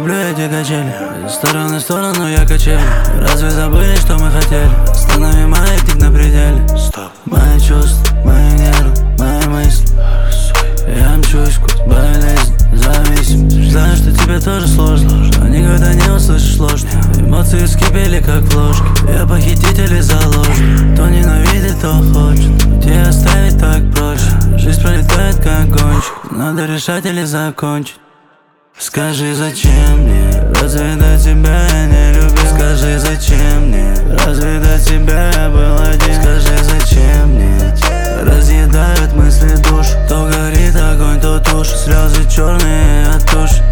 люблю эти качели. Из стороны в сторону я качели. Разве забыли, что мы хотели? Останови маятник на пределе. Стоп. Мои чувства, мои нервы, мои мысли. Я мчусь сквозь болезнь, зависимость. Знаю, что тебе тоже сложно, но никогда не услышишь ложь. Эмоции вскипели, как в ложке. Я похититель и заложник. Кто ненавидит, то хочет, но тебя оставить так проще. Жизнь пролетает, как гонщик. Надо решать или закончить. Скажи, зачем мне? Разве до тебя я не любил? Скажи, зачем мне? Разве до тебя я был один? Скажи, зачем мне? Разъедают мысли душ. То горит огонь, то тушь. Слезы черные от туши.